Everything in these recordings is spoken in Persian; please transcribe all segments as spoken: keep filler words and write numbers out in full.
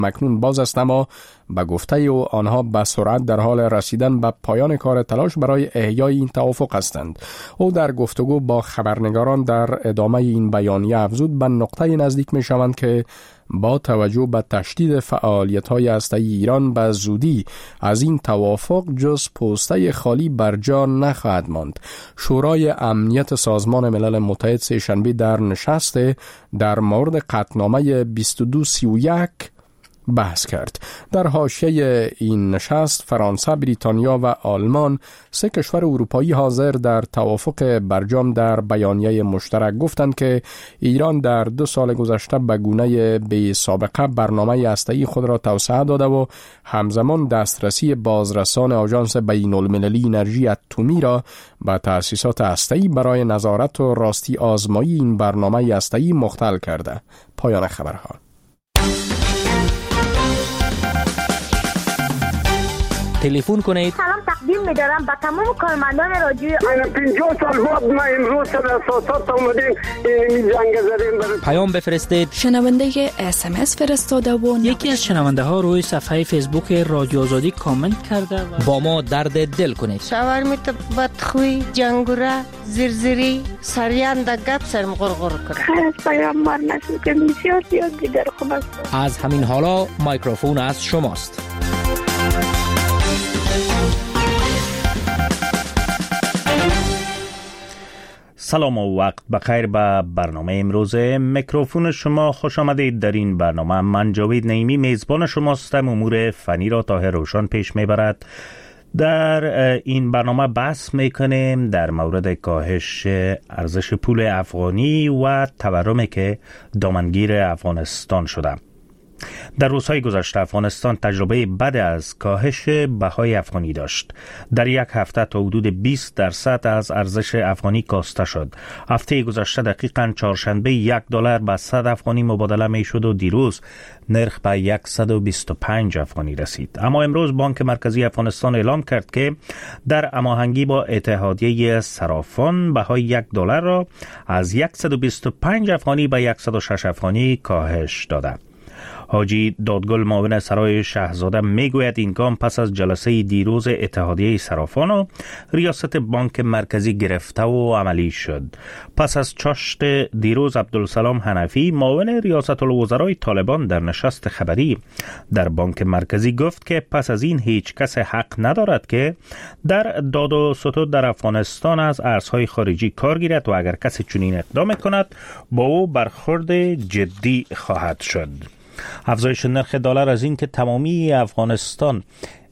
مکنون باز است، اما به گفته او آنها به سرعت در حال رسیدن به پایان کار تلاش برای احیای این توافق هستند. او در گفتگو با خبرنگاران در ادامه این بیانیه افزود به نقطه نزدیک می شوند که با توجه به تشدید فعالیت‌های هسته‌ای ایران به زودی از این توافق جز پوسته خالی بر جا نخواهد ماند. شورای امنیت سازمان ملل متحد سه‌شنبه در نشست در مورد قطعنامه بیست و دو سی و یک بحث کرد. در حاشیه این نشست فرانسه، بریتانیا و آلمان، سه کشور اروپایی حاضر در توافق برجام در بیانیه مشترک گفتند که ایران در دو سال گذشته به گونه بی سابقه برنامه هسته‌ای خود را توسعه داده و همزمان دسترسی بازرسان آژانس بین‌المللی انرژی اتمی را به تأسیسات هسته‌ای برای نظارت و راستی آزمایی این برنامه هسته‌ای مختل کرده. پایان خبرها. تلفن کنید. سلام تقدیم می‌دارم به تمام کارمندان رادیو. من پنجاه سال بعد ما امروز در اساسات اومدیم این جنگ زدیم. پیام بفرستید. شنونده اس ام اس فرستاده و یکی از شنونده ها روی صفحه فیسبوک رادیو آزادی کامنت کرده و با ما درد دل کنید. شاورمیت بدخوی، جنگوره، زرزری، سریان در گپ سرم غرغر کنه. خیر از پیامبر نسل که بسیار زیاد دیگر خوب است. از همین حالا میکروفون از شماست. سلام و وقت بخیر به برنامه امروز میکروفون شما خوش آمدید. در این برنامه من جاوید نعیمی میزبان شما هستم. امور فنی را طاهر روشن پیش میبرد. در این برنامه بحث میکنیم در مورد کاهش ارزش پول افغانی و تورمی که دامنگیر افغانستان شده. در روزهای گذشته افغانستان تجربه بد از کاهش بهای افغانی داشت. در یک هفته تا حدود بیست درصد از ارزش افغانی کاسته شد. هفته گذشته دقیقاً چهارشنبه یک دلار به صد افغانی مبادله می شد و دیروز نرخ به صد و بیست و پنج افغانی رسید. اما امروز بانک مرکزی افغانستان اعلام کرد که در هماهنگی با اتحادیه صرافان بهای یک دلار را از صد و بیست و پنج افغانی به صد و شش افغانی کاهش داده. حاجی دادگل معاون سرای شهزاده میگوید این گام پس از جلسه دیروز اتحادیه صرافان و ریاست بانک مرکزی گرفته و عملی شد. پس از چاشت دیروز عبدالسلام حنفی معاون ریاست الوزرای طالبان در نشست خبری در بانک مرکزی گفت که پس از این هیچ کس حق ندارد که در داد و ستد در افغانستان از ارزهای خارجی کار گیرد و اگر کسی چنین اقدام کند با او برخورد جدی خواهد شد. افزایش نرخ دلار از این که تمامی افغانستان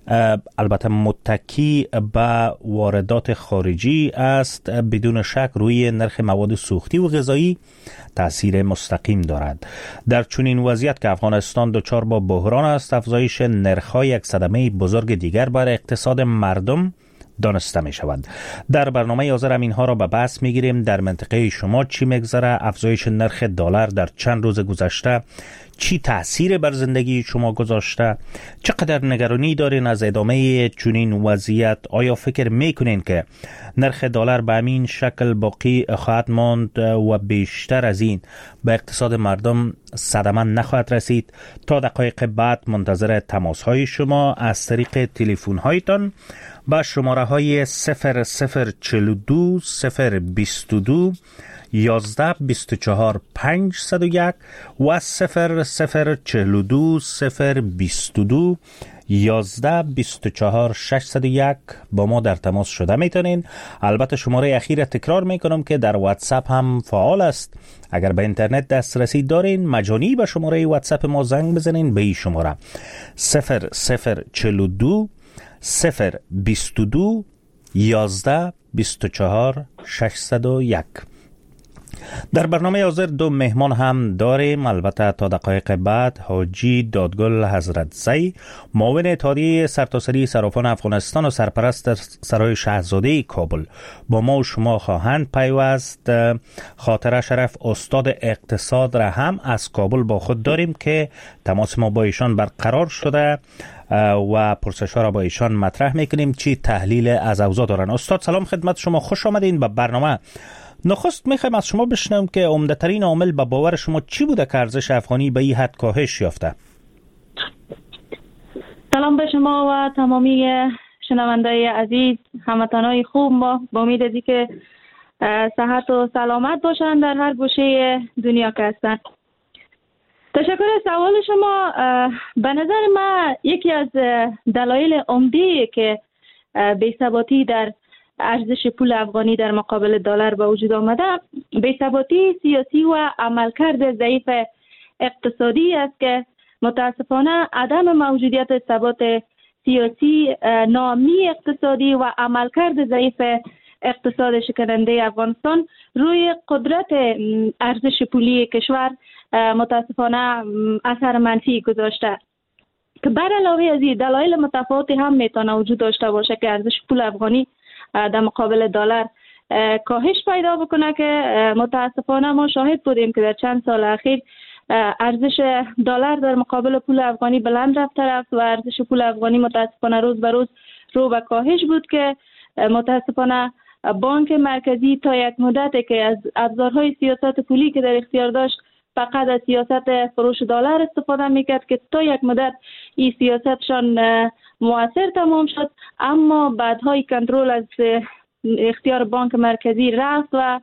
البته متکی به واردات خارجی است بدون شک روی نرخ مواد سوختی و غذایی تأثیر مستقیم دارد. در چنین وضعیت که افغانستان دچار با بحران است، افزایش نرخ‌ها یک صدمه بزرگ دیگر بر اقتصاد مردم دانسته می شود. در برنامه حاضر اینها را به بحث می گیریم. در منطقه شما چی میگذره؟ افزایش نرخ دلار در چند روز گذشته چی تأثیر بر زندگی شما گذاشته؟ چقدر نگرانی دارین از ادامه چنین وضعیت؟ آیا فکر میکنین که نرخ دلار به همین شکل باقی خواهد ماند و بیشتر از این به اقتصاد مردم صدمه نخواهد رسید؟ تا دقایق بعد منتظر تماس های شما از طریق تلفن هایتان با شماره های صفر صفر چهل و دو صفر بیست و دو یازده بیست و چهار پنجصد و یک و صفر صفر چهل و دو صفر بیست و دو یازده بیست و چهار ششصد و یک با ما در تماس شده میتونین. البته شماره اخیر تکرار میکنم که در واتساپ هم فعال است. اگر به اینترنت دسترسی دارین مجانی به شماره واتساپ ما زنگ بزنین به این شماره صفر صفر چهل و دو صفر بیست و دو یازده بیست و چهار ششصد و یک. در برنامه حاضر دو مهمان هم داریم. البته تا دقایق بعد حاجی دادگل حضرت زی معاون اتحادیه سرتاسری صرافان افغانستان و سرپرست سرای شهزاده کابل با ما و شما خواهند پیوست. خاطر شرف استاد اقتصاد را هم از کابل با خود داریم که تماس ما با ایشان برقرار شده و پرسش‌ها را با ایشان مطرح میکنیم چی تحلیل از اوضاع دارن. استاد سلام خدمت شما، خوش آمدین به برنامه. نخست میخوایم از شما بشنویم که عمده‌ترین عامل به باور شما چی بوده که ارزش افغانی به این حد کاهش یافته؟ سلام به شما و تمامی شنوندای عزیز، هموطنای خوب. ما با امید ازی که صحت و سلامت باشن در هر گوشه دنیا که هستن. تشکر از سوال شما. به نظر من یکی از دلایل عمده که بی‌ثباتی در ارزش پول افغانی در مقابل دلار به وجود آمده، بی‌ثباتی سیاسی و عملکرد ضعیف اقتصادی است که متاسفانه عدم موجودیت ثبات سیاسی، ناامنی اقتصادی و عملکرد ضعیف اقتصاد شکننده افغانستان روی قدرت ارزش پولی کشور متاسفانه اثر منفی گذاشته که بر علاوه از این دلایل متفاوتی هم میتونه وجود داشته باشه که ارزش پول افغانی در مقابل دلار کاهش پیدا بکنه، که متاسفانه ما شاهد بودیم که در چند سال اخیر ارزش دلار در مقابل پول افغانی بلند رفته رفت و ارزش پول افغانی متاسفانه روز به روز رو به کاهش بود، که متاسفانه بانک مرکزی تا یک مدتی که از ابزارهای سیاست پولی که در اختیار داشت فقط از سیاست فروش دلار استفاده میکرد که تا یک مدت این سیاستشان مؤثر تمام شد، اما بعدهای کنترل از اختیار بانک مرکزی رفت و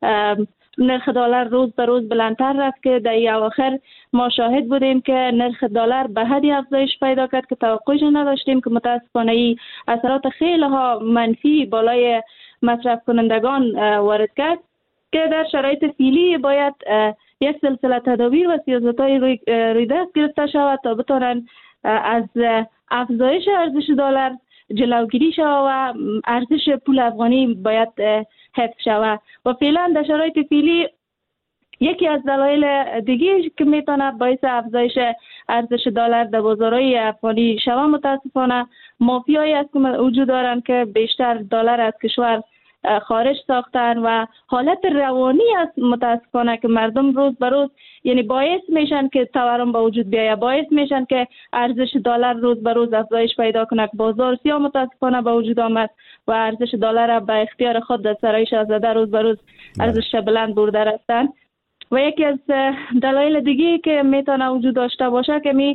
نرخ دلار روز به روز بلندتر رفت که در اواخر ما شاهد بودیم که نرخ دلار به حدی افزایش پیدا کرد که توقعش نداشتیم، که متاسفانه این اثرات خیلی ها منفی بالای مصرف کنندگان وارد کرد، که در شرایط فعلی باید یک سلسله تدابیر و سیاست‌های روی روی دست گرفته شود تا بتوانند از افزایش ارزش دلار جلوگیری شود و ارزش پول افغانی باید حفظ شود. و فعلا در شرایط فعلی یکی از دلایل دیگه که میتونه باعث افزایش ارزش دلار در بازارهای افغانی شود متاسفانه مافیایی است که وجود دارند که بیشتر دلار از کشور خارج ساختن و حالت روانی است متاسفانه که مردم روز به روز یعنی باعث میشن که تورم به وجود بیاید، باعث میشن که ارزش دلار روز به روز افزایش پیدا کنه. بازار سیاه متاسفانه به وجود آمد و ارزش دلار به اختیار خود در سرای شاهزاده روز به روز ارزش بلند برده رفتن. و یکی از دلایل دیگه که میتونه وجود داشته باشه که می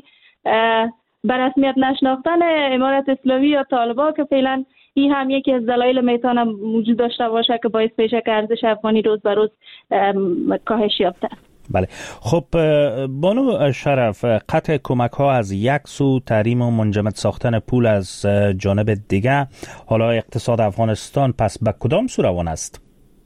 به رسمیت نشناختن امارت اسلامی یا طالبان، که فعلا این هم یکی از دلایل میتونه وجود داشته باشه که باعث بشه که ارزش افغانی روز به روز کاهش یافته. بله، خب بانو شرف، قطع کمک ها از یک سو، تحریم و منجمد ساختن پول از جانب دیگه، حالا اقتصاد افغانستان پس به کدام سو روان است؟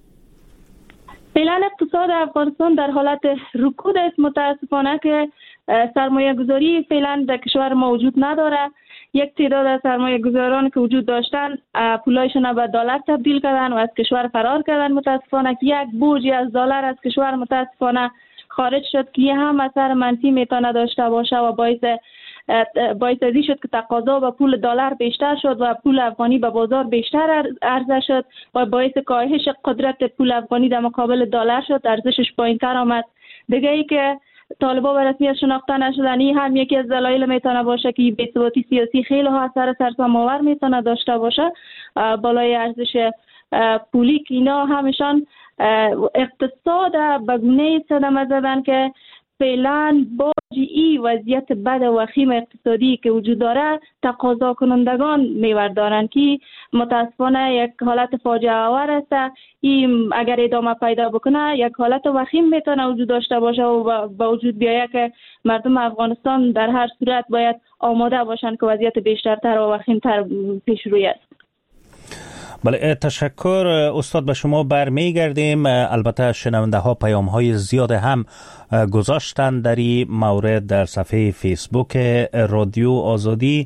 فعلا اقتصاد افغانستان در حالت رکود است متاسفانه، که سرمایه گذاری فعلا در کشور ما وجود نداره. یک تعداد از سرمایه گذاران که وجود داشتن پولایشون به دلار تبدیل کردن و از کشور فرار کردن متاسفانه، که یک بوجی از دلار از کشور متاسفانه خارج شد که هم اثر منفی میتونه داشته باشه و باعث باعث ازی شد که تقاضا به پول دلار بیشتر شد و پول افغانی به بازار بیشتر عرضه شد و باعث کاهش قدرت پول افغانی در مقابل دلار شد، ارزشش پایینتر آمد. دیگه ای که طالبان به رسمیت شناخته نشدن، این هم یکی از دلایل میتونه باشه که بی‌ثباتی سیاسی خیلی ها اثر سرسام‌آور میتونه داشته باشه بالای ارزش پولی، که اینا همشان اقتصاد به گونه‌ای صدمه زدن که فعلا با ای وضعیت بد و وخیم اقتصادی که وجود داره تقاضا کنندگان میوردارن که متاسفانه یک حالت فاجعه آور است. این اگر ادامه پیدا بکنه یک حالت وخیم میتونه وجود داشته باشه و با وجود بیاید که مردم افغانستان در هر صورت باید آماده باشن که وضعیت بیشترتر و وخیمتر پیش روی است. بله، تشکر استاد. به شما برمیگردیم. البته شنونده ها پیام های زیاد هم گذاشتن در این مورد در صفحه فیسبوک رادیو آزادی.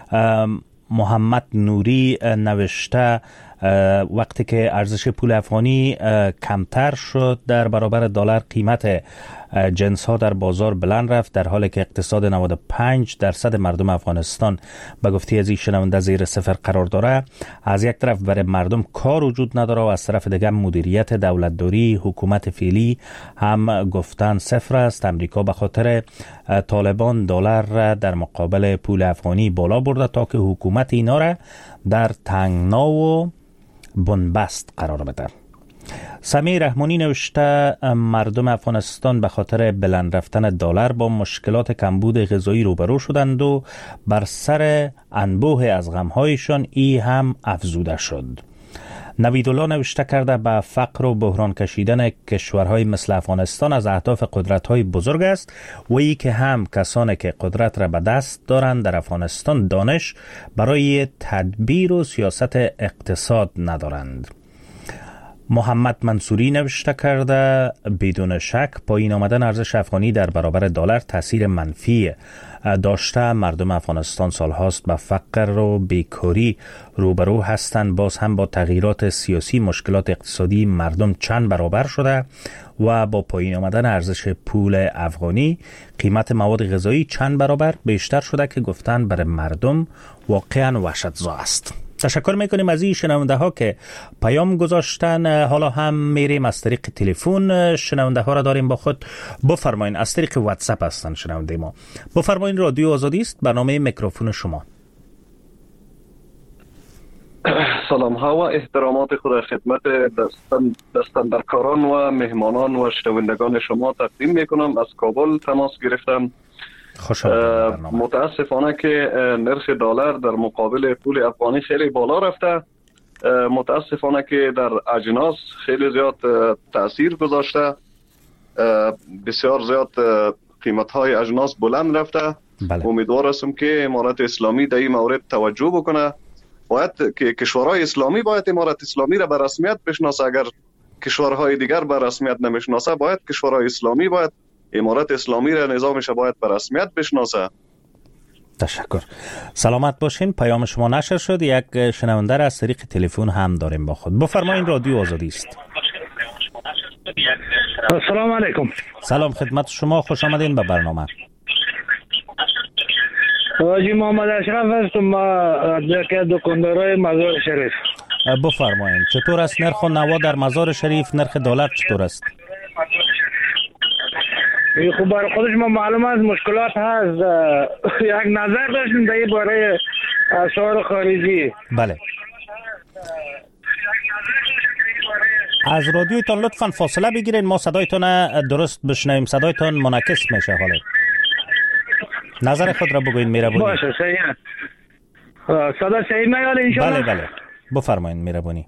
محمد نوری نوشته وقتی که ارزش پول افغانی کمتر شد در برابر دلار، قیمت جنس ها در بازار بلند رفت، در حالی که اقتصاد نود و پنج درصد مردم افغانستان به گفته از این شنونده زیر صفر قرار داره. از یک طرف برای مردم کار وجود نداره و از طرف دیگه مدیریت دولتداری حکومت فعلی هم گفتن صفر است. امریکا به خاطر طالبان دلار در مقابل پول افغانی بالا برده تا که حکومت اینا را در تنگنا و بنبست قرار بده. سمیع رحمانی نوشته مردم افغانستان به خاطر بلند رفتن دلار با مشکلات کمبود غذایی روبرو شدند و بر سر انبوه از غمهایشان ای هم افزوده شد. نویدالله نوشته کرده به فقر و بحران کشیدن کشورهای مثل افغانستان از اهداف قدرت‌های بزرگ است و ای که هم کسانی که قدرت را به دست دارند در افغانستان دانش برای تدبیر و سیاست اقتصاد ندارند. محمد منصوری نوشته کرده بدون شک پایین آمدن ارزش افغانی در برابر دلار تاثیر منفی داشته. مردم افغانستان سالهاست به فقر و بیکاری روبرو هستند. باز هم با تغییرات سیاسی مشکلات اقتصادی مردم چند برابر شده و با پایین آمدن ارزش پول افغانی قیمت مواد غذایی چند برابر بیشتر شده که گفتن برای مردم واقعا وحشت‌زا است. تشکر میکنیم از این شنونده ها که پیام گذاشتن. حالا هم میریم از طریق تلفن شنونده ها را داریم با خود. بفرمایین. از طریق واتساپ هستن شنونده ما. بفرمایین. رادیو آزادی است، برنامه میکروفون شما. سلام ها و احترامات خود خدمت دستاندرکاران و مهمانان و شنوندگان شما تقدیم میکنم. از کابل تماس گرفتم. متاسفانه که نرخ دلار در مقابل پول افغانی خیلی بالا رفته. متاسفانه که در اجناس خیلی زیاد تأثیر گذاشته. بسیار زیاد قیمت های اجناس بلند رفته. بله. امیدوار هستم که امارت اسلامی در این مورد توجه بکنه. باید که کشورهای اسلامی باید امارت اسلامی را به رسمیت بشناسه. اگر کشورهای دیگر به رسمیت نمیشناسه باید کشورهای اسلامی باید امارت اسلامی را نظامش باید به رسمیت بشناسه. تشکر. سلامت باشین. پیام شما نشر شد. یک شنونده را از طریق تلفن هم داریم با خود. بفرمایید. رادیو آزادی است. السلام علیکم. سلام خدمت شما. خوش آمدین به برنامه. حاجی محمد اشرف هستم. ما از دکاندارای مزار شریف. بفرمایید. چطور است نرخ و نوا در مزار شریف؟ نرخ دلار چطور است؟ خب برای خودش ما معلوم است مشکلات هست. یک نظر داشتیم در باره اسعار خارجی. بله. از رادیویتان لطفاً فاصله بگیرین، ما صدایتان درست بشنویم. صدایتان منعکس میشه. حالا نظر خود را بگوین. میربونی. باشه صحیح. صدا صحیح میاد ان شاء الله. بله بله. بفرمایید. میربونی.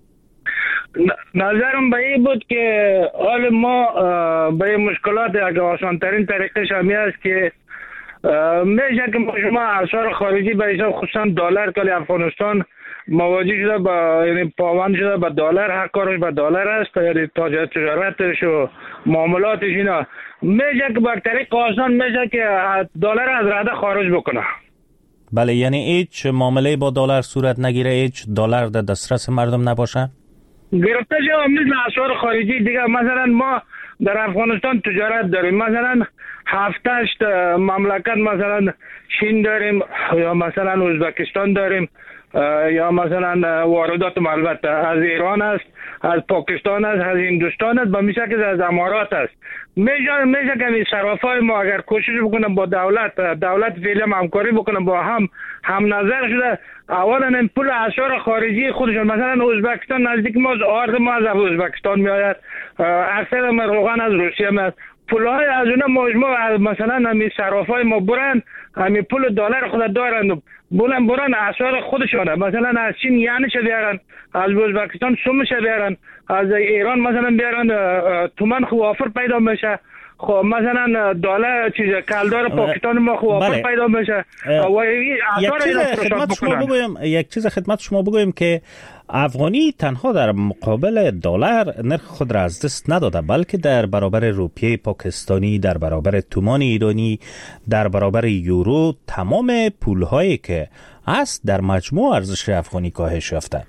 نظرم به این بود که حال ما به مشکلات اگه آسانترین طریقش همی است که میشه که شما اسعار خارجی به حساب خصوصا دلار که افغانستان مواجه شده با یعنی پابند شده به دلار، هر کارش به دلار است، یعنی تجارتش و معاملاتش اینا میشه که به طریق آسان میشه که دلار از رده خارج بکنه. بله، یعنی هیچ معامله با دلار صورت نگیره، هیچ دلار در دسترس مردم نباشه. گرفته شده مثل اسعار خارجی دیگه. مثلا ما در افغانستان تجارت داریم، مثلا هفتش مملکت، مثلا چین داریم یا مثلا ازبکستان داریم یا مثلا واردات البته از ایران است، از پاکستان است، از هندوستان است، به میشه که از امارات است. میشه میشه که صرافای ما اگر کوشش بکنن با دولت دولت فعلا همکاری بکنن با هم هم نظر شده اولا این پول اسعار خارجی خودشون، مثلا ازبکستان نزدیک ما، آرد ما از ازبکستان میآید، اکثر ما روغن از روسیه میاد، پولهای از اونها مجموع مثلا همین صرافای ما برن همین پول دلار خود دارن بولن برن اسعار خودشونه، مثلا از چین یعنی چه بیارن، از ازبکستان سومش بیارن، از ایران مثلا بیارن تومن خوافر پیدا میشه. خب مثلا دلار چیز کلدار پاکستان ما خوافر بله. پیدا میشه. و یک چیز خدمت شما بگویم یک چیز خدمت شما بگویم که افغانی تنها در مقابل دلار نرخ خود را از دست نداده، بلکه در برابر روپیه پاکستانی، در برابر تومان ایرانی، در برابر یورو، تمام پولهایی که هست در مجموع ارزش افغانی کاهش یافته.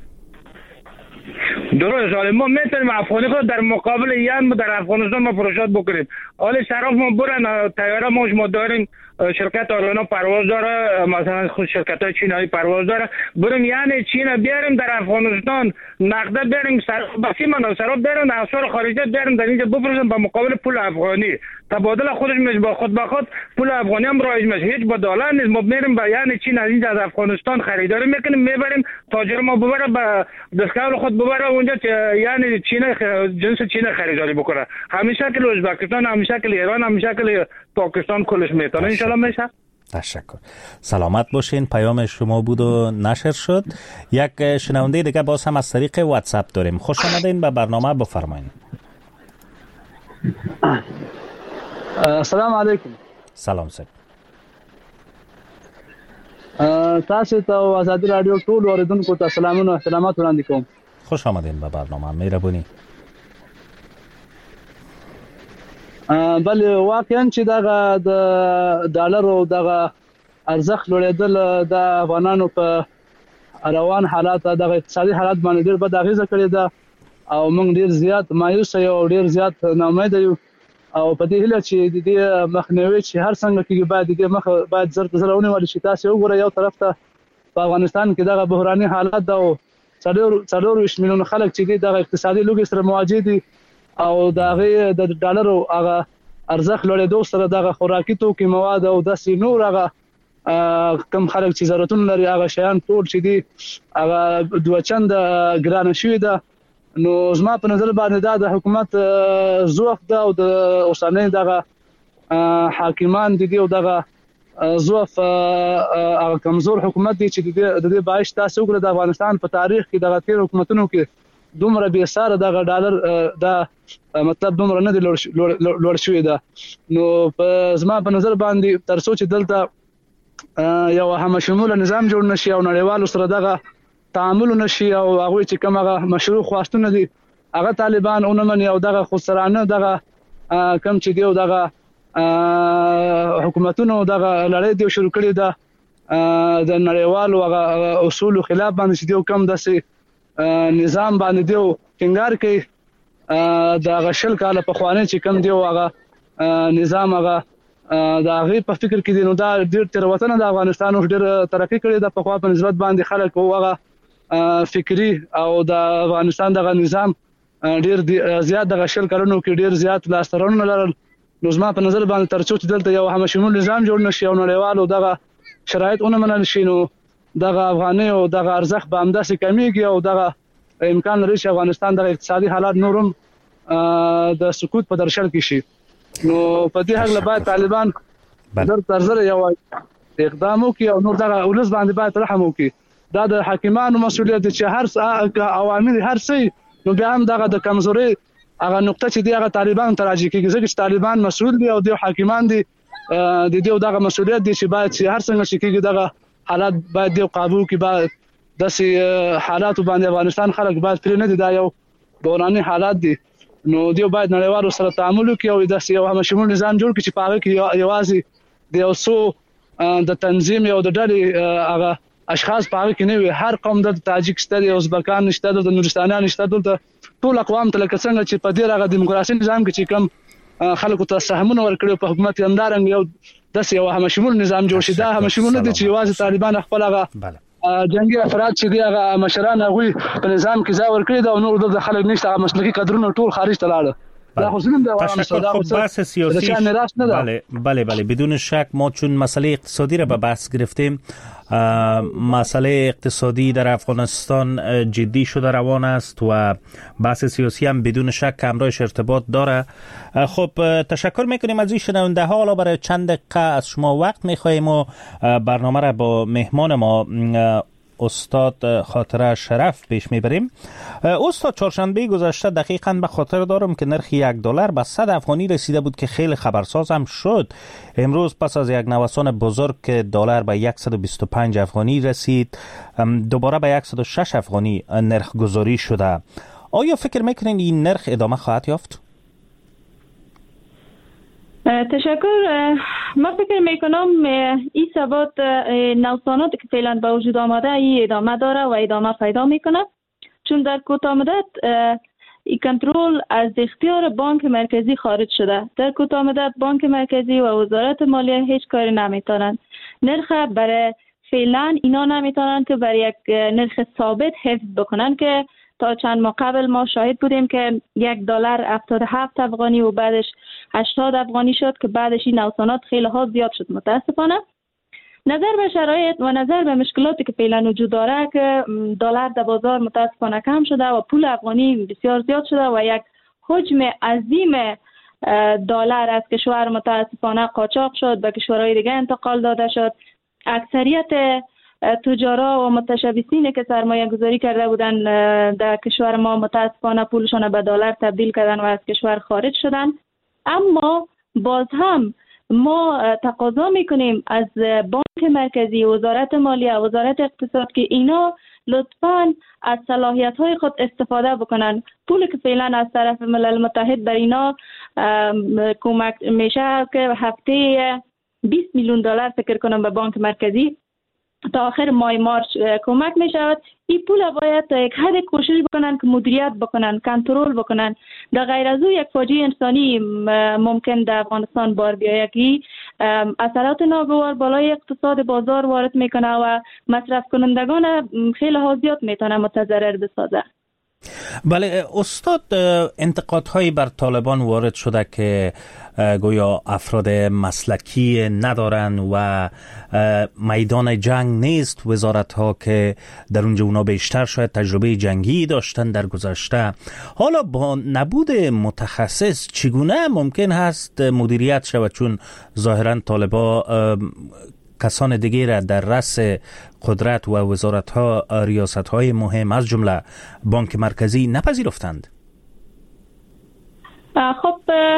درست. حالا ما میتونیم افغانی خود در مقابل یان در افغانستان ما فروشات بکنیم. حالا صراف ما برن تیاره ما ما داریم شرکت آریانا پرواز داره، مثلا خود شرکت های چینایی پرواز داره، بریم یعنی چین بیاریم در افغانستان نقده بیاریم بسی من سراب بیاریم افسار خارجی بیاریم در اینجا بفروشیم به مقابل پول افغانی، تبادل خودش میشه با خود به خود پول افغانی هم رایج میشه، هیچ با دلار نیست. ما میریم به یعنی چین از اینجا از افغانستان خریداری میکنیم میبریم، تاجر ما ببره به دستگاه خود ببره اونجا یعنی چین جنس چین خریداری بکنه، همیشه که ازبکستان، همیشه که ایران، همیشه که پاکستان کلش میتونه ان شاء الله میشه. تشکر. سلامت باشین. پیام شما بود و نشر شد. یک شنونده دیگه باز هم از طریق واتساپ داریم. خوش آمدین به برنامه، بفرمایید. السلام علیکم. سلام سر. تاسو ته آزادی رادیو ټول اوریدونکو ته سلامونه او احترامات وړاندې کوم. خوش آمدین به برنامه. مهربونی. بله واقعا چې دغه د ډالر او دغه ارزښت لوړېدل د افغانانو په روان حالات دغه اقتصادي حالات باندې ډېر بد اغیزه کړې ده او موږ ډېر زیات مایوس یو ډېر زیات ناامیده یو او په دې هیله چې د دې مخنیوي چې هر څنګه کېږي باید د دې مخ باید زر زر ونیول شي. تاسو وګورئ یو طرف ته په افغانستان کې دغه بحراني حالت ده او څلور څلور ویشت میلیون خلک چې دغه اقتصادي لوږې سره مواجه دي او دغه د ډالر او هغه ارزښت لوړېدو سره دغه خوراکي توکي مواد او د سینور هغه کم خلک چې ضرورتونه لري هغه شیان ټول چې دي هغه دوه چند ګران شوی ده. نو زما په نظر باندې دا د حکومت ضعف ده او د اوسنۍ دغه حاکمان دي او دغه ضعف هغه کمزور حکومت دی چې د دې باعث تاسو وګورئ د افغانستان په تاریخ کې دغه تیر حکومتونو کې دومره به سره دغه ډالر دا مطلب دومره نه دی لوړ شوی ده. نو په زما په نظر باندې تر څو چې دلته یو هم شموله نظام جوړ نشي او نړیوالو سره دغه تعامل نشي او هغه چې کومه مشروع خواستونه دي هغه طالبان اونمن او دغه خسرانه دغه کم چې دی او دغه حکومتونو دغه لړۍ دی شروع کړی ده د نړیوالو هغه اصول خلاف باندې دی کم داسې نظام باندې دی ټینګار کوي د غشل کاله په خوانه چې کم دی هغه نظام هغه دا غي په فکر کې دي. نو دا ډېر تر وطن د افغانستان ډېر ترقی کړی د په خوا په نسبت باندې خلک هغه فکری او د افغانستان دغه نظام ډېر زیات د غشل کارونو کې ډېر زیات لاسترونه لرل. نو زما په نظر باندې تر څو چې دلته یو هم شمول نظام جوړ نشي او نړیوالو دغه شرایط اون منل شي نو دغه افغاني او دغه ارزښت به همداسې کمیږي او دغه امکان لري چې افغانستان دغه اقتصادي حالات نورم د سقوط په درشل کې شي. نو په دې حق له باید طالبان در تر زر یو اقدام وکړي او نور دغه ولس باندې باید رحم وکړي. دا د حاکمانو مسؤلیت دی چې هر څه عوامل هر څه نو بیا هم دغه د کمزوري هغه نقطه چې دی هغه طالبان تراجع کیږي ځکه چې طالبان مسؤل دي او د حاکمان دي د دې دغه مسؤلیت دی چې باید چې هر څنګه چې کیږي دغه حالات باید دی قابو کې باید داسې حالات باندې افغانستان خلک باید پرې نه دي دا یو بحراني حالات دي. نو دیو باید نړیوالو سره تعامل وکړي او داسې یو هم شمول نظام جوړ کړي چې په هغه کې یوازې د یو څو د تنظیم او د ډلې هغه اشخاص په هغه کې نه وي. هر قوم د تاجکستان او ازبکان نشته د نورستانیان نشته د ټول اقوام ته لکه څنګه چې په دې راغه دیموکراسي نظام کې چې کم خلکو ته سهمونه ورکړي په حکومت اندارنګ یو داسې یو هم شمول نظام جوړ شي. دا هم شمول نه دي چې یوازې طالبان خپل هغه جنگي افراد چې دی هغه مشران هغه په نظام کې ځای ورکړي دا او نور د خلک نشته هغه مسلکي کادرونه ټول خارج ته لاړل. لا خصوصا د خب بحث سیاسی بله بله بله بدون شک ما چون مسئله اقتصادی را به بحث گرفتیم، مسئله اقتصادی در افغانستان جدی شده روان است و بحث سیاسی هم بدون شک همراهش ارتباط داره. خب تشکر میکنیم از این شنونده ها. حالا برای چند دقیقه از شما وقت میخواهیم و برنامه را با مهمان ما استاد خاطره شرف پیش میبریم. استاد چهارشنبه گذشته دقیقاً به خاطر دارم که نرخ یک دلار به صد افغانی رسیده بود که خیلی خبرساز هم شد. امروز پس از یک نوسان بزرگ که دلار به صد و بیست و پنج افغانی رسید، دوباره به صد و شش افغانی نرخ گذاری شده. آیا فکر میکنین این نرخ ادامه خواهد یافت؟ تشکر. من فکر میکنم این ثبات نوسانات که فعلا به وجود آمده این ادامه داره و ادامه پیدا میکنه، چون در کوتاه مدت این کنترل از اختیار بانک مرکزی خارج شده. در کوتاه مدت بانک مرکزی و وزارت مالیه هیچ کاری نمیتونن. نرخ برای فعلا اینا نمیتونن که برای یک نرخ ثابت حفظ بکنن که تا چند ماه قبل ما شاهد بودیم که یک دلار هفتاد و هفت افغانی و بعدش هشتاد افغانی شد که بعدش این نوسانات خیلی ها زیاد شد. متاسفانه نظر به شرایط و نظر به مشکلاتی که فعلا وجود داره که دلار در بازار متاسفانه کم شده و پول افغانی بسیار زیاد شده و یک حجم عظیم دلار از کشور متاسفانه قاچاق شد به کشورهای دیگه انتقال داده شد. اکثریت تجارا و متشبثین که سرمایه گذاری کرده بودن در کشور ما متاسفانه پولشان به دلار تبدیل کردن و از کشور خارج شدن. اما باز هم ما تقاضا میکنیم از بانک مرکزی، وزارت مالیه، وزارت اقتصاد که اینا لطفاً از صلاحیت های خود استفاده بکنن. پولی که فعلا از طرف ملل متحد بر اینا کمک میشه که هفته بیست میلیون دلار فکر کنم به بانک مرکزی تا آخر ماه مارچ کمک می شود. این پول باید تا یک حد کوشش بکنن که مدیریت بکنن، کنترل بکنن. در غیر از او یک فاجعه انسانی ممکن در افغانستان بار بیاید که اثرات ناگوار بالای اقتصاد بازار وارد میکنه و مصرف کنندگان خیلی ها زیاد میتونه متضرر بسازه. بله استاد، انتقادهایی بر طالبان وارد شده که گویا افراد مسلکی ندارن و میدان جنگ نیست. وزارت ها که در اونجا اونا بیشتر شاید تجربه جنگی داشتن در گذشته. حالا با نبود متخصص چگونه ممکن هست مدیریت شود؟ چون ظاهرا طالبان کسان دیگه را در رأس قدرت و وزارت ها ریاست های مهم از جمله بانک مرکزی نپذیرفتند. خب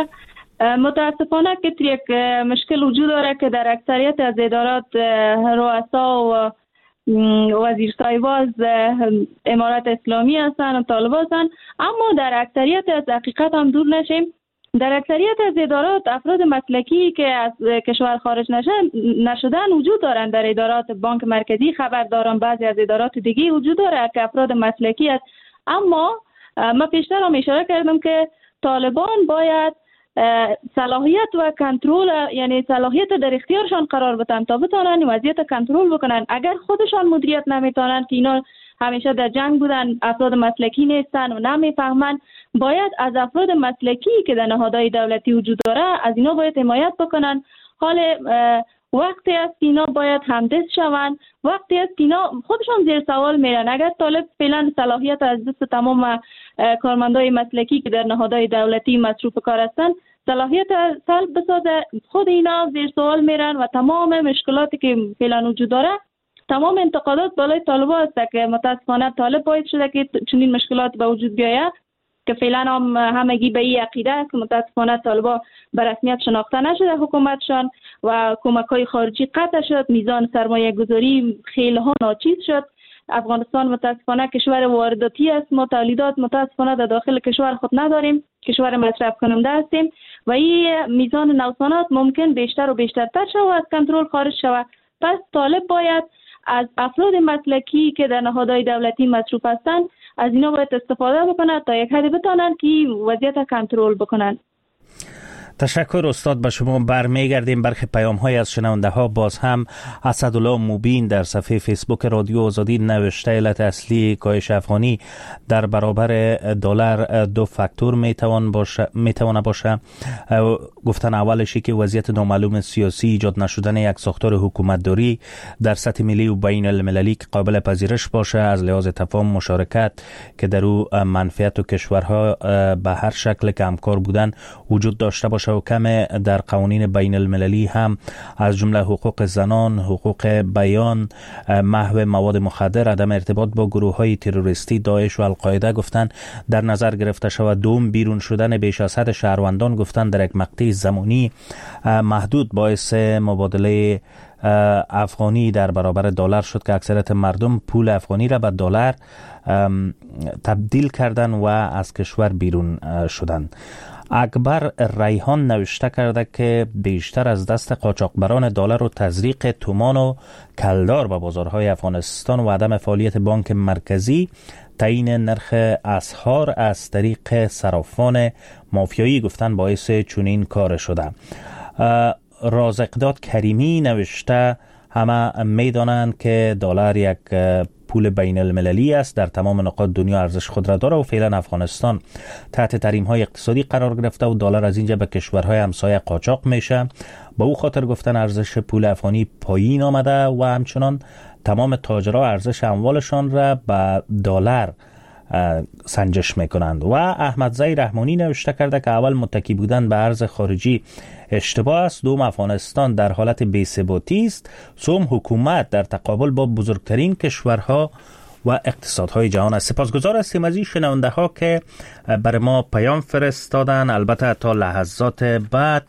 متاسفانه که یک مشکل وجود داره که در اکثریت از ادارات رؤسا و وزیر صاحباز امارت اسلامی هستند و طالبان هستند. اما در اکثریت از حقیقت هم دور نشیم، در اکثریت از ادارات افراد مسلکی که از کشور خارج نشدن وجود دارند. در ادارات بانک مرکزی خبر دارم بعضی از ادارات دیگه وجود داره که افراد مسلکی است. اما من پیشتر هم اشاره کردم که طالبان باید صلاحیت و کنترل، یعنی صلاحیت در اختیارشان قرار بدن تا بتونن وضعیت کنترل بکنن. اگر خودشان مدیریت نمیتونن که اینا همیشه در جنگ بودن، افراد مسلکی نیستن و نمیفهمن، باید از افراد مسلکی که در نهادهای دولتی وجود داره از اینا باید حمایت بکنن. حال وقتی است که اینا باید همدست شوند، وقتی است که اینا خودشان زیر سوال میرن. اگر طالب فعلا صلاحیت از دست تمام کارمندای مسلکی که در نهادهای دولتی مصروف کار هستند صلاحیت سلب بسازه، خود اینا زیر سوال میرن و تمام مشکلاتی که فعلا وجود داره، تمام انتقادات بالای طالبان است که متاسفانه طالب باید شده که چنین مشکلات به وجود بیاید که فعلا هم همگی به این عقیده است که متاسفانه طالبان به رسمیت شناخته نشده حکومتشان و کمک‌های خارجی قطع شد، میزان سرمایه گذاری خیلی ها ناچیز شد. افغانستان متاسفانه کشور وارداتی است، ما تولیدات متاسفانه در داخل کشور خود نداریم، کشور مصرف کننده هستیم و این میزان نوسانات ممکن بیشتر و بیشترتر شود، از کنترل خارج شود. پس طالب باید از افراد مسلکی که در نهادهای دولتی مصروف هستند از اینا باید استفاده بکنن تا یک حدی بتونن که وضعیت کنترل بکنن. تشکر استاد. به شما برمیگردیم. برخی پیام های از شنونده ها. باز هم اسدالله موبین در صفحه فیسبوک رادیو آزادی نوشته علت اصلی کاهش افغانی در برابر دلار دو فاکتور میتوان باشه میتونه باشه. گفتن اولشی که وضعیت نامعلوم سیاسی، ایجاد نشدن یک ساختار حکومتداری در سطح ملی و بین المللی که قابل پذیرش باشه از لحاظ تفاهم مشارکت که در او منفعت و کشورها به هر شکل که همکار بودن وجود داشته باشه و کم در قوانین بین المللی هم از جمله حقوق زنان، حقوق بیان، محو مواد مخدر، عدم ارتباط با گروه های تروریستی داعش و القاعده گفتن در نظر گرفته شود. دوم بیرون شدن بیش از حد شهروندان گفتن در یک مقطع زمانی محدود باعث مبادله افغانی در برابر دلار شد که اکثریت مردم پول افغانی را به دلار تبدیل کردن و از کشور بیرون شدن. اکبر ریحان نوشته کرده که بیشتر از دست قاچاقبران دلار و تزریق تومان و کلدار به بازارهای افغانستان و عدم فعالیت بانک مرکزی تعیین نرخ اسعار از طریق صرافان مافیایی گفتن باعث چنین کار شده. رازقداد کریمی نوشته همه میدانند که دلار یک پول بین المللی است، در تمام نقاط دنیا ارزش خود را دارد و فعلا افغانستان تحت تحریم های اقتصادی قرار گرفته و دلار از اینجا به کشورهای همسایه قاچاق میشه. با او خاطر گفتن ارزش پول افغانی پایین آمده و همچنان تمام تاجرها ارزش اموالشان را به دلار سنجش میکنند. و احمد زی رحمانی نوشته کرده که اول متکی بودن به ارز خارجی اشتباه است، دوم افغانستان در حالت بی‌ثباتی است، سوم حکومت در تقابل با بزرگترین کشورها و اقتصادهای جهان است. سپاسگزار هستیم از این شنونده ها که برای ما پیام فرستادن. البته تا لحظات بعد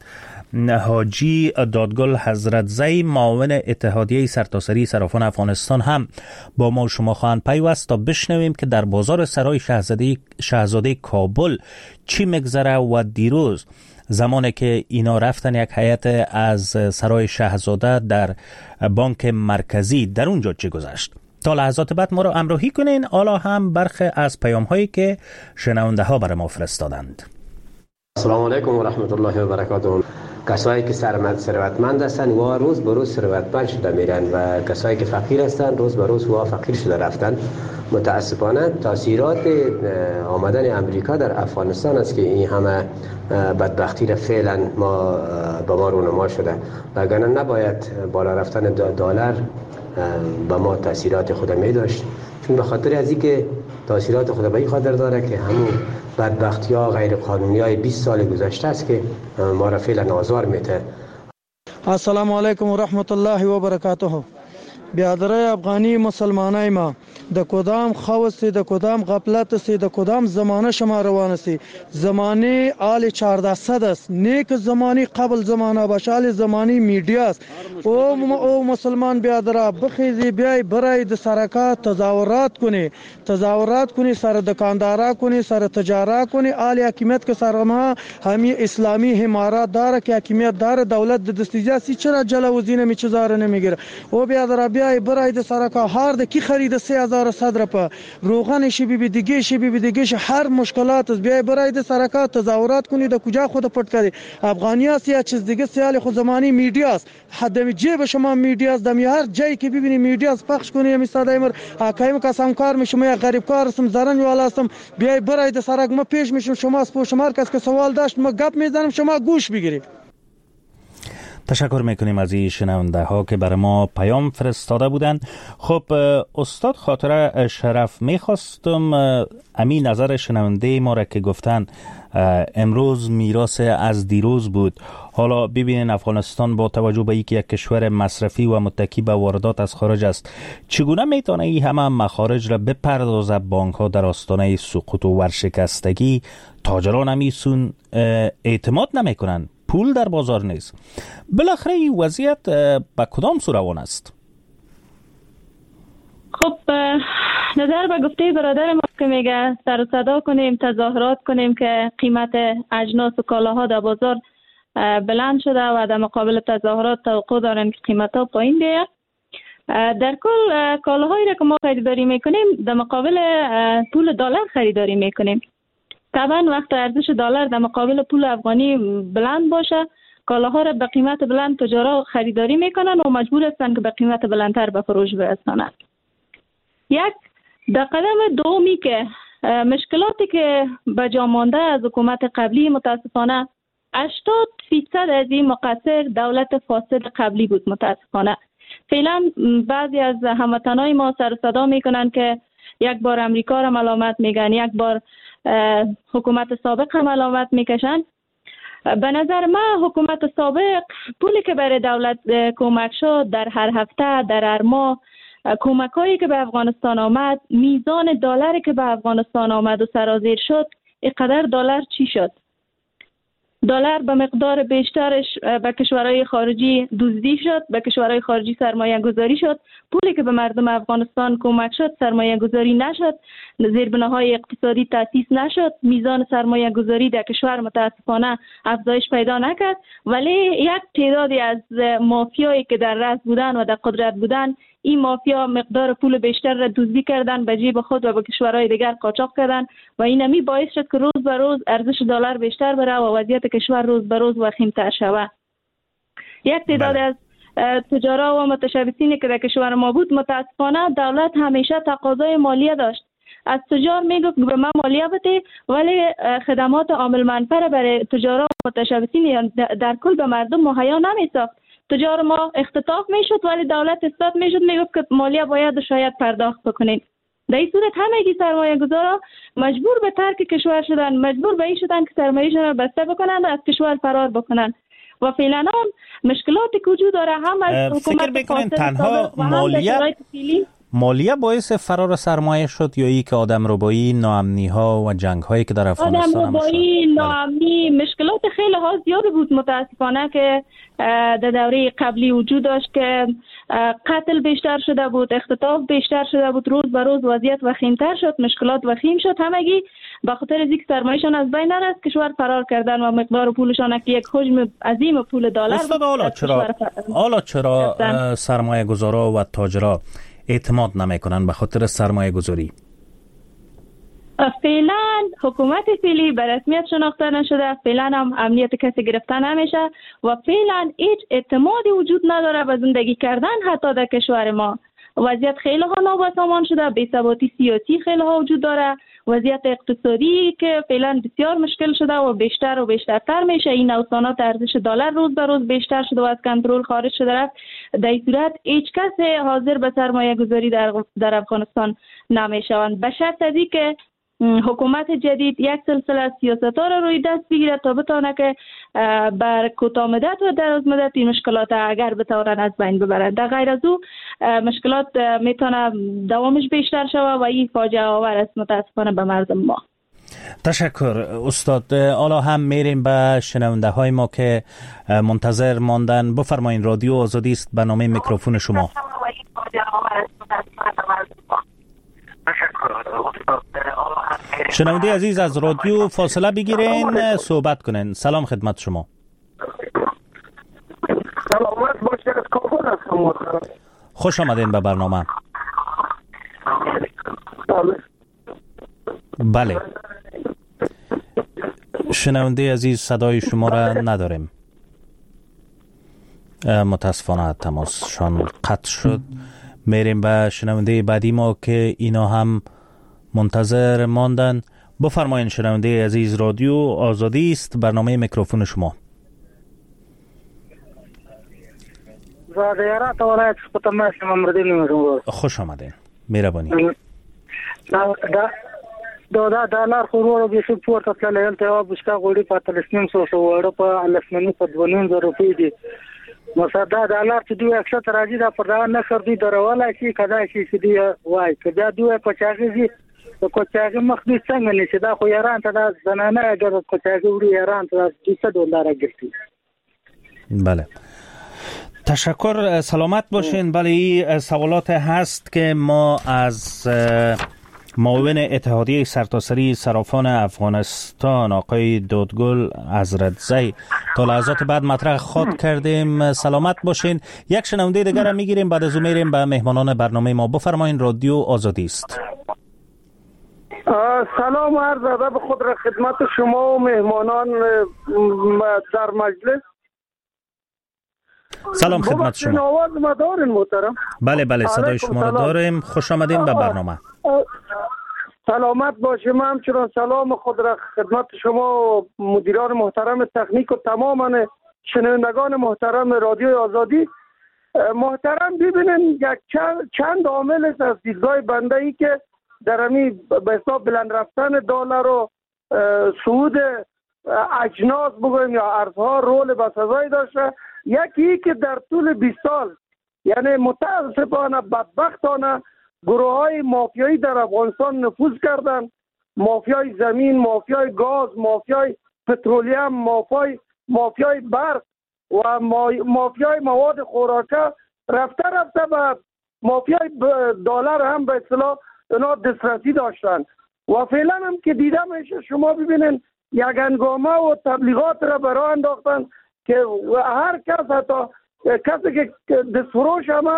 حاجی دادگل حضرت زی معاون اتحادیه سرتاسری صرافان افغانستان هم با ما و شما خواهند پیوست تا بشنویم که در بازار سرای شاهزاده شاهزاده کابل چی میگذره و دیروز زمانی که اینا رفتن یک هیئت از سرای شاهزاده در بانک مرکزی در اونجا چی گذشت. تا لحظات بعد ما را همراهی کنین. حالا هم برخی از پیام هایی که شنونده ها برای ما فرستادند. السلام علیکم و رحمت الله و برکاته. کسایی که سرمد ثروتمند هستند و روز به روز ثروتمند شده میرن و کسایی که فقیر هستند روز به روز و فقیر شده رفتن. متاسفانه تاثیرات آمدن امریکا در افغانستان است که این همه بدبختی را فعلا ما به ما رونما شده. وگرنه نباید بالا رفتن دلار به ما تاثیرات خود می داشت، چون به خاطر از اینکه تاثیرات خود به این خاطر داره که همون بدبختی ها غیر قانونی های بیست سال گذشته است که ما را فعلا آزار میده. السلام علیکم و رحمت الله و برکاته. بیادرای افغانی مسلمانای ما د کدام خواستی د کدام غفلت است د کدام زمانه شما روان است. زمانه آل چهارده صد است، نیک زمانی قبل زمانه باشال زمانی میډیا است. او او مسلمان بیادرا بخیزی بیای برای د سرکات تظاهرات کنی تظاهرات کنی سر دکاندارا کنی سر تجارت کنی. آل حکومت که سرما همی اسلامی امارات داره که حکومت داره دولت د دستیجاسی چرا جلوزینه می چزار نمیگیره. او بیادرا بیای برای د سرکا هر د کی خرید سه هزار صدر په روغن شی بی دیگه شی بی دیگه شی هر مشکلات بیای برای د سرکا تظاهرات کنی د کجا خود پټ کړي. افغانیت یا چیز دیگه سیال خود زمانی میډیا است. حد جیب شما میډیا است، دم هر جایی که ببینی میډیا است پخش کنی. مثلا امر حکایم قسم کار میشم یا غریب کار سم زرن والا سم بیای برای د سرک ما پیش میشم شما سپو شما کس که سوال داشت ما گپ میزنم شما گوش بگیرید. تشکر میکنیم از این شنونده ها که برای ما پیام فرستاده بودند. خب استاد خاطر شرف میخواستم امی نظر شنونده ما را که گفتن امروز میراث از دیروز بود. حالا ببینین افغانستان با توجه به اینکه یک کشور مصرفی و متکی به واردات از خارج است، چگونه میتونه این همه مخارج را بپردازه؟ بانک ها در آستانه سقوط و ورشکستگی، تاجران همیسون اعتماد نمیکنن، پول در بازار نیست. بالاخره این وضعیت به کدام سو روان است؟ خب نظر به گفته برادر ما که میگه سر و صدا کنیم تظاهرات کنیم که قیمت اجناس و کالاها در بازار بلند شده و در مقابل تظاهرات توقع دارن که قیمت ها پایین بیاید. در کل کالاهایی را که ما خریداری میکنیم در مقابل پول دلار خریداری میکنیم. طبعا وقت ارزش دلار در مقابل پول افغانی بلند باشه کالاها را به قیمت بلند تجارا خریداری میکنن و مجبور هستن که به قیمت بلندتر به فروش برسانند. یک در قدم دومی که مشکلاتی که به جا مانده از حکومت قبلی متاسفانه هشتاد فیصد از این مقصر دولت فاسد قبلی بود. متاسفانه فعلا بعضی از هموطنای ما سر صدا میکنن که یک بار امریکا را ملامت میگن، یک بار حکومت سابق هم ملامت میکشن. به نظر من حکومت سابق پولی که برای دولت کمک شد در هر هفته در هر ماه کمک هایی که به افغانستان آمد، میزان دلاری که به افغانستان آمد و سرازیر شد، اینقدر دلار چی شد؟ دلار به مقدار بیشترش به کشورهای خارجی دزدی شد، به کشورهای خارجی سرمایه گذاری شد. پولی که به مردم افغانستان کمک شد سرمایه گذاری نشد، زیربناهای اقتصادی تأسیس نشد، میزان سرمایه گذاری در کشور متاسفانه افزایش پیدا نکرد. ولی یک تعدادی از مافیایی که در رأس بودن و در قدرت بودن این مافیا مقدار پول بیشتر را دزدی کردن به جیب خود و به کشورهای دیگر قاچاق کردن و این همی باعث شد که روز به روز ارزش دلار بیشتر بره و وضعیت کشور روز به روز وخیم‌تر شود. یک تعداد از تجارا و متشبثینی که در کشور ما بود، متاسفانه دولت همیشه تقاضای مالیه داشت. از تجار میگفت به من مالیه بده، ولی خدمات عامل منفعه برای تجارا و متشبثین در کل به مردم مهیا نمی‌ساخت. تجار ما اختطاف میشد ولی دولت اثبات میشد، میگفت که مالیه باید شاید پرداخت بکنید. در این صورت همگی سرمایه گذارا مجبور به ترک کشور شدن، مجبور به این شدن که سرمایه‌شان را بسته بکنند و از کشور فرار بکنند. و فعلا هم مشکلاتی که وجود داره هم از فکر بکنین تنها مالیه مالیه باعث فرار سرمایه شد یا ای که آدم ربایی، ناامنی ها و جنگ هایی که در افغانستان آدم ربایی، ناامنی، مشکلات خیلی ها زیاد بود متاسفانه که در دوره قبلی وجود داشت که قتل بیشتر شده بود، اختطاف بیشتر شده بود، روز به روز وضعیت وخیم‌تر شد، مشکلات وخیم شد. همگی به خاطر اینکه سرمایه‌شان از بین نرفت کشور فرار کردن و مقدار پولشان که یک حجم عظیم پول دلار. استاد حالا چرا حالا چرا سرمایه گذارا و تاجرا اعتماد نمیکنن به خاطر سرمایه گذاری؟ فعلا حکومت فعلی به رسمیت شناخته نشده، فعلا هم امنیت کسی گرفته نمیشه و فعلا هیچ اعتمادی وجود نداره به زندگی کردن حتی در کشور ما. وضعیت خیلی ها نابسامان شده، بی‌ثباتی سیاسی خیلی ها وجود داره، وضعیت اقتصادی که فعلا بسیار مشکل شده و بیشتر و بیشترتر میشه. این نوسانات ارزش دلار روز به روز بیشتر شده و از کنترل خارج شده رفت. در این صورت هیچ کس حاضر به سرمایه گذاری در, در افغانستان نمیشوند، به شرط از اینکه حکومت جدید یک سلسله از سیاست‌ها را روی دست بگیرد تا بتونه که بر کوتاه مدت و دراز مدت این مشکلات اگر بتونن از بین ببرد. در غیر از او مشکلات میتونه دوامش بیشتر شود و این فاجعه آور است متاسفانه به مردم ما. تشکر استاد. حالا هم میریم به شنونده های ما که منتظر ماندن. بفرمایید، رادیو آزادی است، برنامه میکروفون شما. شنونده عزیز از رادیو فاصله بگیرین، صحبت کنین. سلام خدمت شما. سلامت باشید، از کابل هستم. خوش آمدین به برنامه. بله شنونده عزیز صدای شما را نداریم، متاسفانه تماسشان قطع شد. میریم به شنونده بعدی ما که اینا هم منتظر ماندن. بفرمایین شنونده عزیز، رادیو آزادی است، برنامه میکروفون شما. زادیارات ولایت خطمه شما مردین میگم. خوش آمدین، مهربانی. دا دا دا دلار خورو رو بیشتر پورت کله تا بشکا غوړي په تلسنیم سو سو وړو په لسمنی په دونیم زره روپۍ دي. مثلا دا دلار چې دوی اکثر راځي دا پر دا نه کړی درواله شي کدا شي چې دی وای کدا دوی په چاغي په کوچاغي مخ دې څنګه نشي دا خو ایران ته دا زنانه اگر کوچاغي وړي ایران ته دویست دلار گرفتی. بله تشکر، سلامت باشین. بله سوالات هست که ما از معاون اتحادیه سرتاسری صرافان افغانستان آقای دودگل حضرتزی تا لحظات بعد مطرح خواهد کردیم. سلامت باشین. یک شنونده دیگر هم میگیریم، بعد از اون میریم به مهمانان برنامه ما. بفرمایین، رادیو آزادی است. سلام عرض ادب خود را خدمت شما و مهمانان در مجلس. سلام خدمت شما. آواز ما دارین محترم؟ بله بله صدای شما را داریم. خوش آمدین به برنامه. سلامت باشیم. همچنان سلام خود را خدمت شما و مدیران محترم تکنیک و تماما شنوندگان محترم رادیو آزادی. محترم ببینین یک چند عامل است از دیدگاه بنده ای که در امی به حساب بلند رفتن دلار و صعود اجناس بگویم یا ارزها رول بسزایی داشته. یکی که در طول بیست سال یعنی متاسفانه بدبختانه گروه های مافیایی در افغانستان نفوذ کردن، مافیای زمین، مافیای گاز، مافیای پترولیم، مافیای مافیای برق و مافیای مواد خوراکه رفته رفته به مافیای دلار هم به اصطلاح اونا دسترسی داشتن و فعلا هم که دیده میشه شما ببینین یک هنگامه و تبلیغات را برای انداختن که هر کس حتی کسی که دستفروش هم هست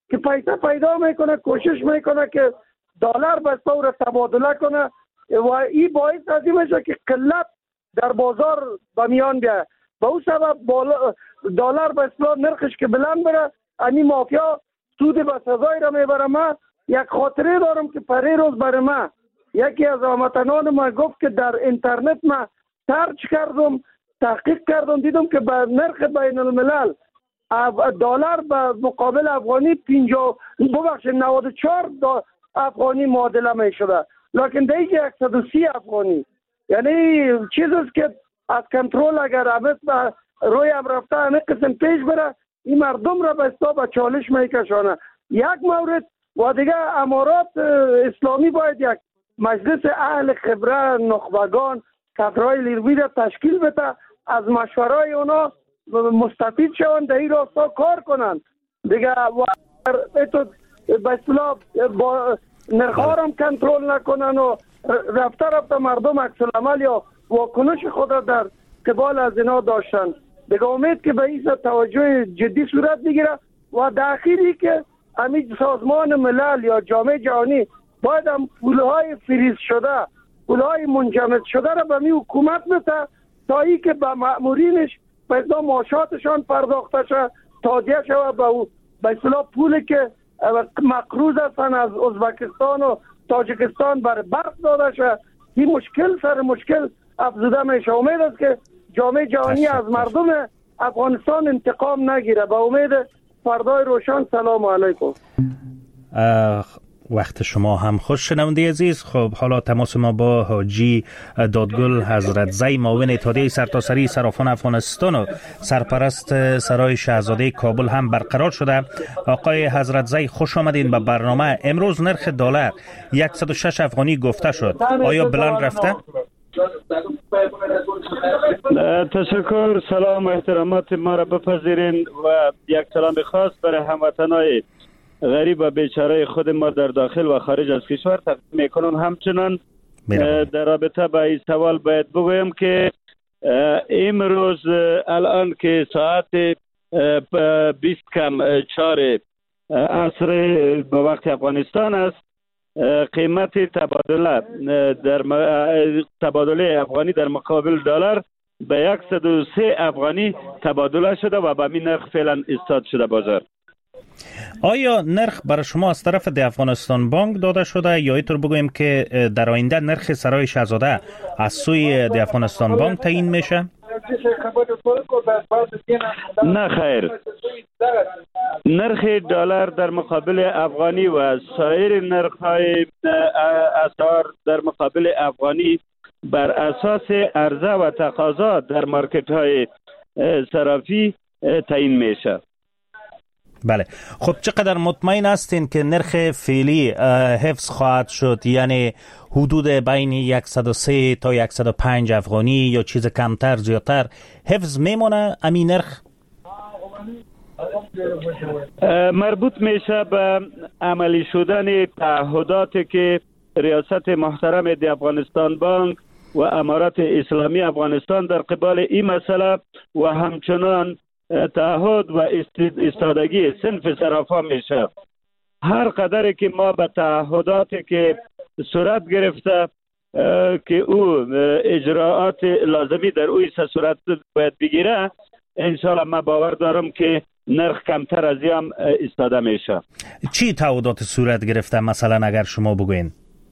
که پیسه پیدا میکنه، کوشش میکنه که دلار به طور تبادله کنه و این باعث از این میشه که قلت در بازار به میان بیاد. به اون سبب دلار به اصطلاح نرخش که بلند بره، امی مافیا سود به سزای را میبره. من یک خاطره دارم که پری روز برای من یکی از هموطنان ما گفت که در اینترنت ما سرچ کردم، تحقیق کردم، دیدم که به نرخ بین الملل دلار به مقابل افغانی پنجاه ببخشید نود و چهار افغانی معادله می شده، لیکن دیگه صد و سی افغانی. یعنی چیزی است که از کنترل اگر عبث به روی هم رفته همه قسم پیش بره، این مردم را به اصطلاح به چالش میکشانه. یک مورد و دیگه امارات اسلامی باید یک مجلس اهل خبره، نخبگان، کادرهای نیروی را تشکیل بده، از مشورای اونا مستفید شوند، در این راستا کار کنند دیگه و به اصطلاح با نرخ‌ها را کنترل نکنن و رفته رفته مردم عکس العمل یا واکنش خود را در قبال از اینا داشتن. دیگه امید که به این توجه جدی صورت بگیره و داخلی که همین سازمان ملل یا جامعه جهانی باید هم پولهای فریز شده، پولهای منجمد شده را به می حکومت بده تا ای که به مأمورینش به اصطلاح معاشاتشان پرداخته شد، تادیه شود به به اصطلاح پولی که مقروض هستن از ازبکستان و تاجیکستان بر برق داده شد. این مشکل سر مشکل افزوده میشه. امید است که جامعه جهانی از مردم افغانستان انتقام نگیره. با امید فردای روشن. سلام علیکم. وقت شما هم خوش. شنونده عزیز، خب حالا تماس ما با حاجی دادگل حضرت زی معاون اتحادیه سرتاسری صرافان افغانستان و سرپرست سرای شاهزاده کابل هم برقرار شده. آقای حضرت زی خوش آمدین به برنامه. امروز نرخ دلار صد و شش افغانی گفته شد، آیا بلند رفته؟ تشکر. سلام و احترامات ما را بپذیرین و یک سلام خاص برای هموطنای غریب و بیچاره خود ما در داخل و خارج از کشور تقدیم میکنم. همچنان در رابطه با این سوال باید بگویم که امروز الان که ساعت بیست کم چهار عصر به وقت افغانستان است، قیمت تبادله در تبادله افغانی در مقابل دلار به صد و سه افغانی تبادله شده و به همین نرخ فعلا ایستاد شده بازار. آیا نرخ برای شما از طرف دی افغانستان بانک داده شده یا اینطور بگوییم که در آینده نرخ سرای شاهزاده از سوی دی افغانستان بانک تعیین میشه؟ نه خیر. نرخ دلار در مقابل افغانی و سایر نرخ‌های اسعار در مقابل افغانی بر اساس عرضه و تقاضا در مارکت‌های صرافی تعیین میشه. بله. خب چقدر مطمئن هستین که نرخ فعلی حفظ خواهد شد؟ یعنی حدود بین صد و سه تا صد و پنج افغانی یا چیز کمتر زیادتر حفظ میمونه همین نرخ؟ مربوط میشه به عملی شدن تعهداتی که ریاست محترم دی افغانستان بانک و امارات اسلامی افغانستان در قبال این مسئله و همچنان تعهد و ایستادگی صنف صرافا میشه. هر قدری که ما به تعهداتی که صورت گرفته که او اجراعات لازمی در اوی صورت باید بگیره، انشاءالله من باور دارم که نرخ کمتر از این ایستاده میشه. چی تعهدات صورت گرفته مثلا اگر شما بگوین؟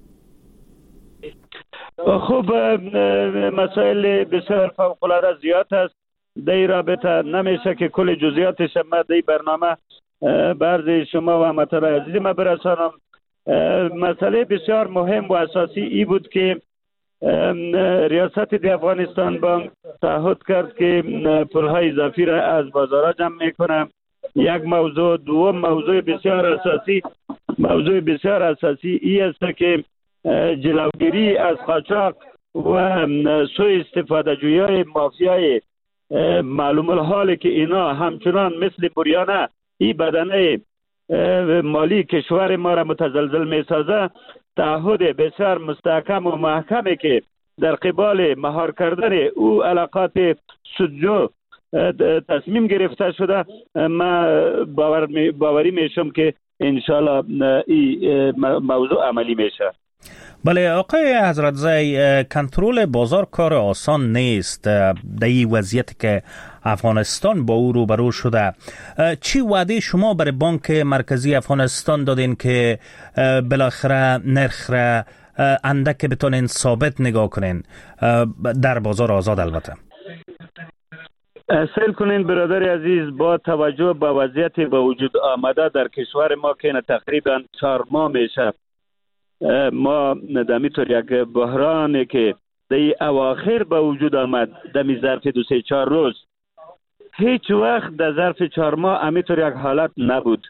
خب مسائل بسیار فوق‌العاده زیاد است. در این رابطه نمیشه که کل جزئیاتش ما در برنامه برای شما و هموطنان عزیز ما برسانم. مسئله بسیار مهم و اساسی ای بود که ریاست دی افغانستان بانک تعهد کرد که پولهای اضافی را از بازارها جمع میکنه. یک موضوع. دوم موضوع بسیار اساسی موضوع بسیار اساسی ای است که جلوگیری از قاچاق و سوء استفاده جویای مافیای معلوم الحاله که اینا همچنان مثل بریانه این بدنه مالی کشور ما را متزلزل می سازه. تعهد بسیار مستحکم و محکمی که در قبال مهار کردن او علاقات سودجو تصمیم گرفته شده. ما باور می باوری میشم که انشالله این موضوع عملی میشه. بله آقای حضرت زی، کنترل بازار کار آسان نیست در این وضعیت که افغانستان با او روبرو شده. چی وعده شما برای بانک مرکزی افغانستان دادین که بالاخره نرخ را اندک بتونین ثابت نگاه کنین در بازار آزاد؟ البته سیل کنین برادر عزیز، با توجه به وضعیت به وجود آمده در کشور ما که تقریبا چهار ماه میشه ما دمی طور یک بحرانی که در اواخر به وجود آمد دمی ظرف دو سه چهار روز، هیچ وقت در ظرف چهار ماه همینطور یک حالت نبود.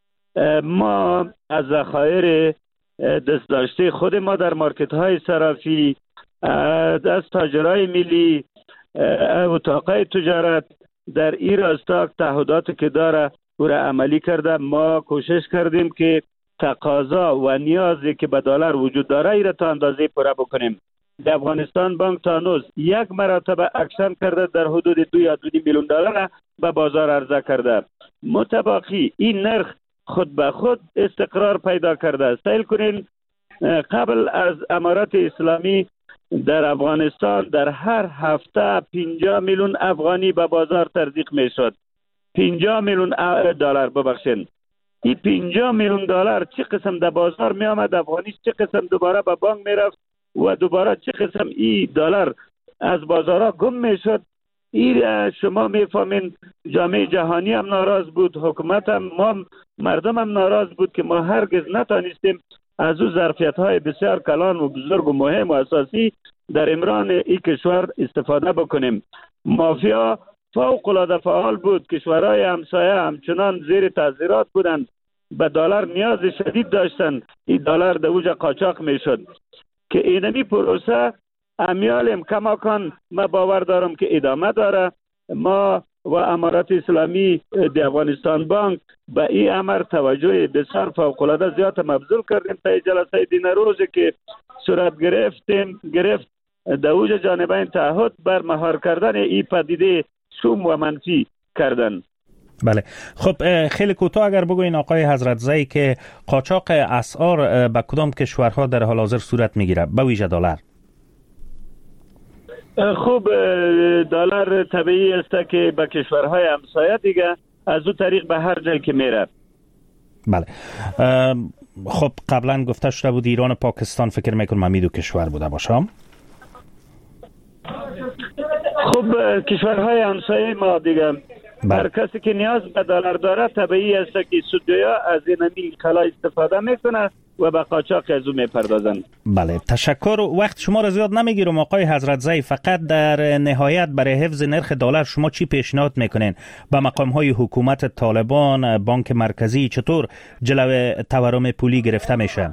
ما از ذخایر دست داشته خود ما در مارکت های صرافی، از تاجرای ملی، اتاقای تجارت در این راستا تعهداتی که داره او را عملی کرده. ما کوشش کردیم که تقاضا و نیازی که به دلار وجود داره ای را تا اندازه پوره بکنیم. در افغانستان بانک تا هنوز یک مرتبه اکشن کرده در حدود دو یا دو میلیون دلار به بازار عرضه کرده. متباقی این نرخ خود به خود استقرار پیدا کرده. سیل کنین قبل از امارت اسلامی در افغانستان در هر هفته پنجاه میلیون افغانی به بازار تزریق می شد. پنجاه میلیون دلار ببخشید. این پنجاه میلیون دلار چه قسم در بازار می آمد افغانی، چه قسم دوباره به بانک می رفت و دوباره چه قسم این دلار از بازارها گم می شد. این شما می فهمین جامعه جهانی هم ناراض بود، حکومت هم، ما مردم هم ناراض بود که ما هرگز نتانستیم از او ظرفیت های بسیار کلان و بزرگ و مهم و اساسی در امران این کشور استفاده بکنیم. مافیا فوق العاده فعال بود، کشورهای همسایه همچنان زیر تعذیرات بودند، به دلار نیاز شدید داشتند، این دلار در اوج قاچاق میشد که اینمی پروسه امیالم کماکان ما باور دارم که ادامه داره. ما و امارت اسلامی د افغانستان بانک به این امر توجه بسیار فوق العاده زیاد مبذول کردیم. تا جلسه دین روزی که صورت گرفتیم گرفت در اوج جانبین تعهد بر مهار کردن این پدیده سوم و منفی کردن. بله خب خیلی کوتاه اگر بگوین آقای حضرت زی که قاچاق اسعار به کدام کشورها در حال حاضر صورت میگیره به ویژه دلار؟ خوب دلار طبیعی است که به کشورهای همسایه دیگه از او طریق به هر جایی که میره. بله خب قبلا گفته شده بود ایران و پاکستان فکر میکنم هم دو کشور بوده باشه. خب کشورهای همسایه ما دیگه هر کسی که نیاز به دلار داره طبیعی است که سودجویا از این کلا استفاده میکنه و به قاچاق از او میپردازن. بله تشکر. وقت شما را زیاد نمیگیرم آقای حضرت زی، فقط در نهایت برای حفظ نرخ دلار شما چی پیشنهاد میکنین به مقام های حکومت طالبان، بانک مرکزی؟ چطور جلوی تورم پولی گرفته میشه؟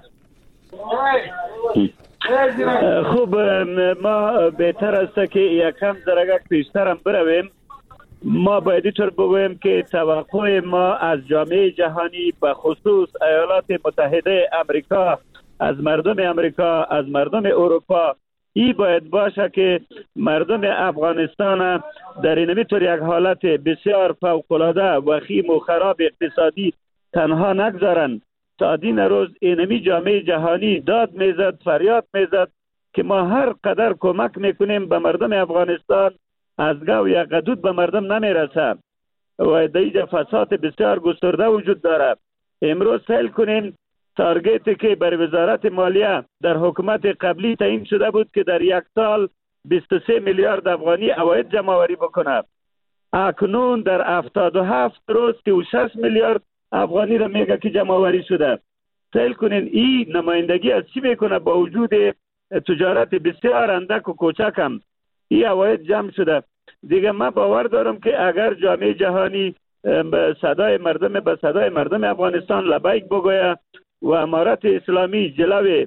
خوب ما بهتر است که یکم درگه پیشتر هم برویم. ما باید اینطور بگویم که توقع ما از جامعه جهانی به خصوص ایالات متحده امریکا، از مردم امریکا، از مردم اروپا این باید باشه که مردم افغانستان در این طور یک حالت بسیار فوق‌العاده وخیم و خراب اقتصادی تنها نگذارن. تا دین روز اینمی جامعه جهانی داد میزد، فریاد میزد که ما هر قدر کمک میکنیم به مردم افغانستان از گاو یا قدود به مردم نمیرسه و دیجا فساد بسیار گسترده وجود داره. امروز سیل کنیم تارگتی که بر وزارت مالیه در حکومت قبلی تعیین شده بود که در یک سال بیست و سه میلیارد افغانی عواید جمع آوری بکنه، اکنون در هفتاد و هفت روز سی و شش میلیارد افغانی را میگه که جمع آوری شده. سیل کنین این نمایندگی از چی میکنه؟ با وجود تجارت بسیار اندک و کوچک هم این عواید جمع شده. دیگه من باور دارم که اگر جامعه جهانی به صدای مردم به صدای مردم افغانستان لبیک بگوید و امارت اسلامی جلوی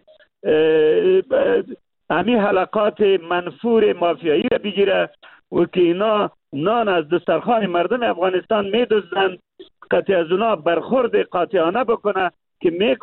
همی حلقات منفور مافیایی را بگیره و که اینا نان از دسترخوان مردم افغانستان میدوزند، قطع از اونا برخورد قاطعانه بکنه که می